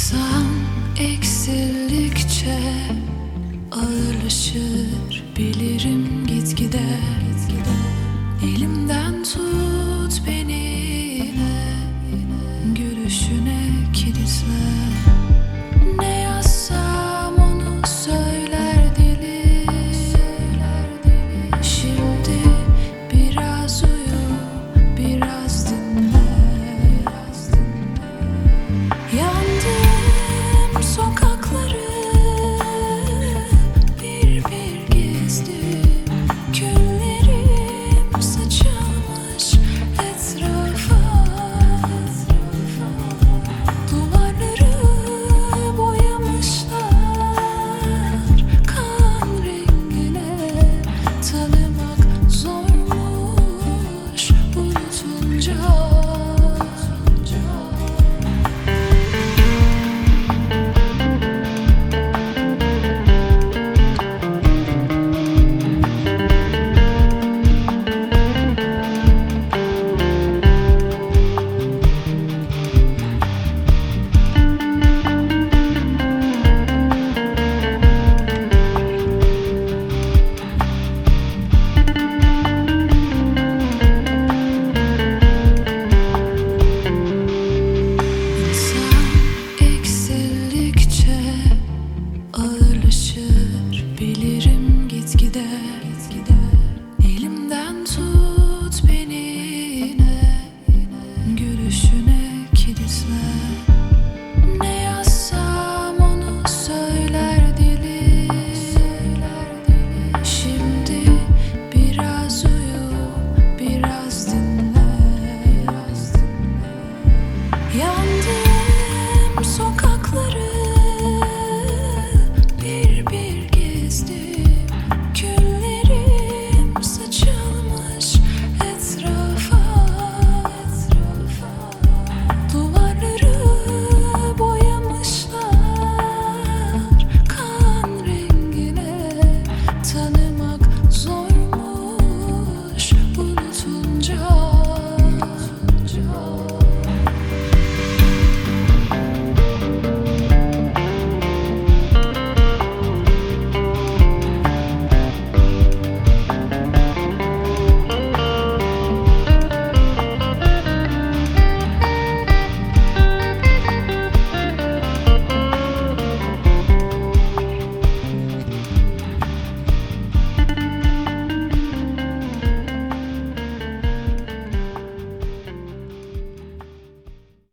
İnsan eksildikçe ağırlaşır, bilirim gitgide. Elimden tut beni yine, gülüşüne kilitle. Ne yazsam onu söyler dilim. Şimdi biraz uyu, biraz dinle. Yandım sokakları bir bir gezdim. Küllerim saçılmış etrafa. Duvarları boyamışlar kan rengine. Tanımak zormuş unutunca. Ağırlaşır, bilirim gitgide. Elimden tut beni yine, gülüşüne kilitle. Ne yazsam onu söyler dilim. Şimdi biraz uyu, biraz dinle. Yandım sokak